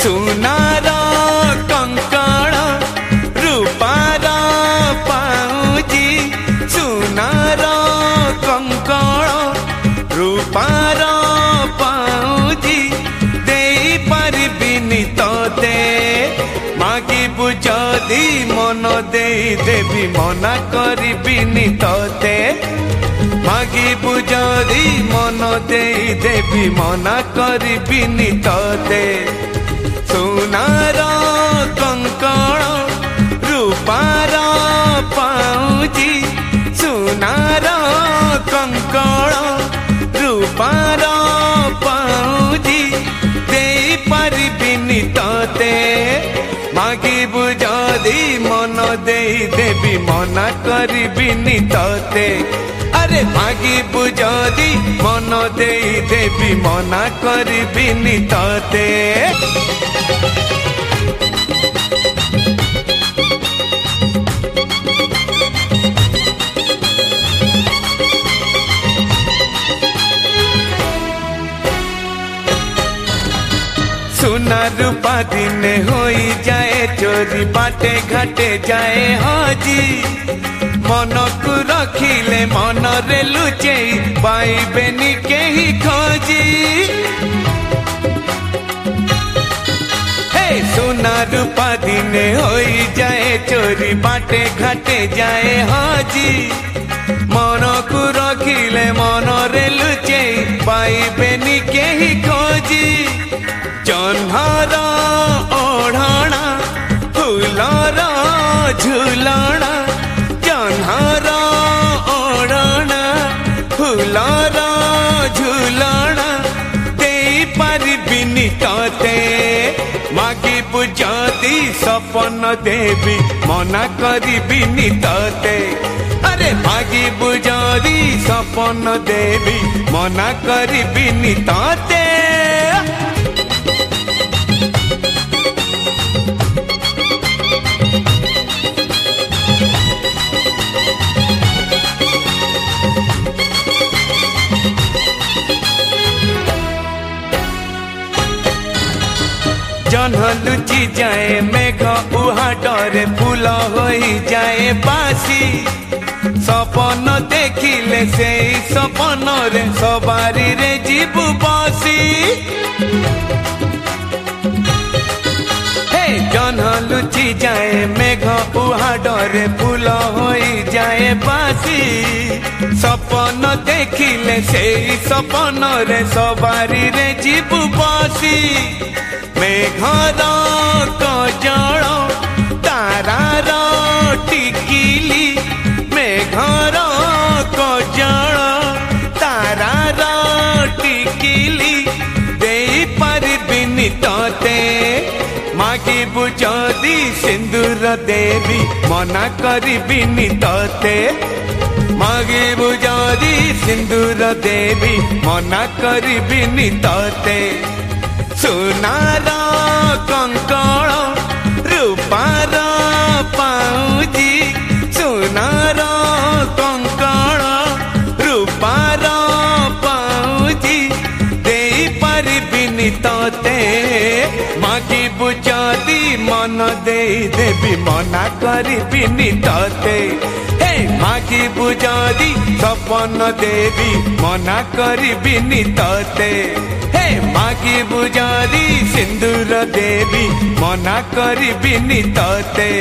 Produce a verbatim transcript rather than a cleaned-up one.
सुनार कंकण रूपार पाउजी सुनार कंकण रूपार पाउजी दे पारिबिनी तोते मागिबु जदि मन दे देवी मना करिबिनी तोते मागिबु जदि मन दे देवी मना करिबिनी तोते सुनार कंकण रूपार पाउजी सुनार कंकण रूपार पाउजी दे पारिबिनी तोते मागिबु जदि मन दे देवी मना करिबिनी तोते अरे मागिबु जदि मन दे देवी मना करिबिनी तोते सुना रूपा दिने होई जाए चोरी बाटे घाटे जाए हाजी मन को रखिले मन रे लुचे पाइबेनी केही खोजी हे सुना रूपा दिने होई जाए चोरी बाटे घाटे जाए हाजी मन को रखिले मन रे लुचे पाइबेनी केही खोजी जन्हर ओढ़णा फूलर झुलणा जन्हर ओढ़णा फूलर झुलणा दे पारिबिनी तोते मागिबु जदि सपन देवी मना करिबिनी तोते अरे मागिबु जदि सपन देवी मना करिबिनी तोते जन्ह लुचि जाए मेघ उहा डरे फूल होई जाए बासी सपन देखिले से सपन रे सवारी रे जीवु बसी हे जन्ह लुचि जाए मेघ उहा डरे फूल होई जाए बासी सपन देखिले से सपन रे सवारी रे जीवु बसी मेघर कजल तारार टिकिली मेघर कजल तारार टिकिली दे पारिबिनी तोते मागिबु जदि सिंदूर देवी मना करिबिनी तोते मागिबु जदि सिंदूर देवी मना करिबिनी तोते सुनार कंकण रूपार पाउजी सुनार कंकण रूपार पाउजी दे पारिबिनी तोते मागिबु जदि मन दे देवी मना करिबिनी तोते हे मागिबु जदि सपन देवी मना करिबिनी तोते मागिबु जदि सिंदूर देवी मना करिबिनी तोते।